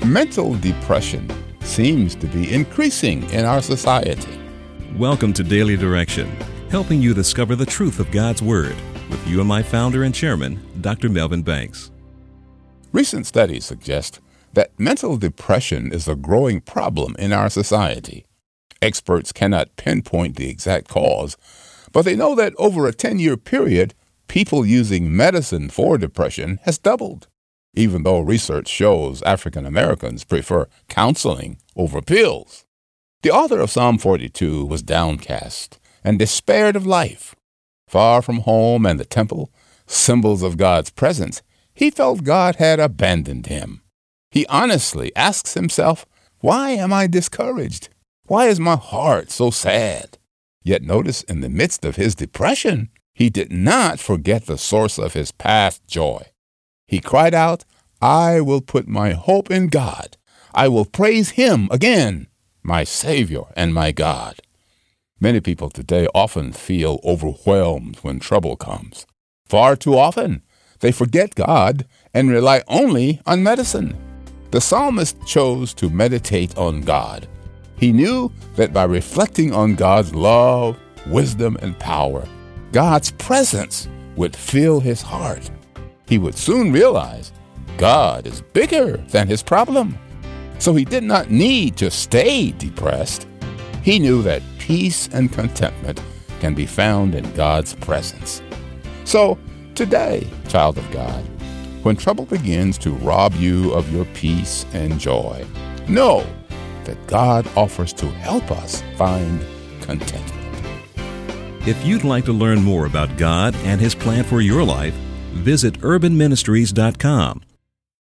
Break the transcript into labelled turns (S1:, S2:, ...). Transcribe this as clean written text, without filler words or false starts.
S1: Mental depression seems to be increasing in our society.
S2: Welcome to Daily Direction, helping you discover the truth of God's Word with you and my founder and chairman, Dr. Melvin Banks.
S1: Recent studies suggest that mental depression is a growing problem in our society. Experts cannot pinpoint the exact cause, but they know that over a 10-year period, people using medicine for depression has doubled, even though research shows African Americans prefer counseling over pills. The author of Psalm 42 was downcast and despaired of life. Far from home and the temple, symbols of God's presence, he felt God had abandoned him. He honestly asks himself, "Why am I discouraged? Why is my heart so sad?" Yet notice, in the midst of his depression, he did not forget the source of his past joy. He cried out, "I will put my hope in God. I will praise him again, my Savior and my God." Many people today often feel overwhelmed when trouble comes. Far too often, they forget God and rely only on medicine. The psalmist chose to meditate on God. He knew that by reflecting on God's love, wisdom, and power, God's presence would fill his heart. He would soon realize God is bigger than his problem. So he did not need to stay depressed. He knew that peace and contentment can be found in God's presence. So today, child of God, when trouble begins to rob you of your peace and joy, know that God offers to help us find contentment.
S2: If you'd like to learn more about God and His plan for your life, visit urbanministries.com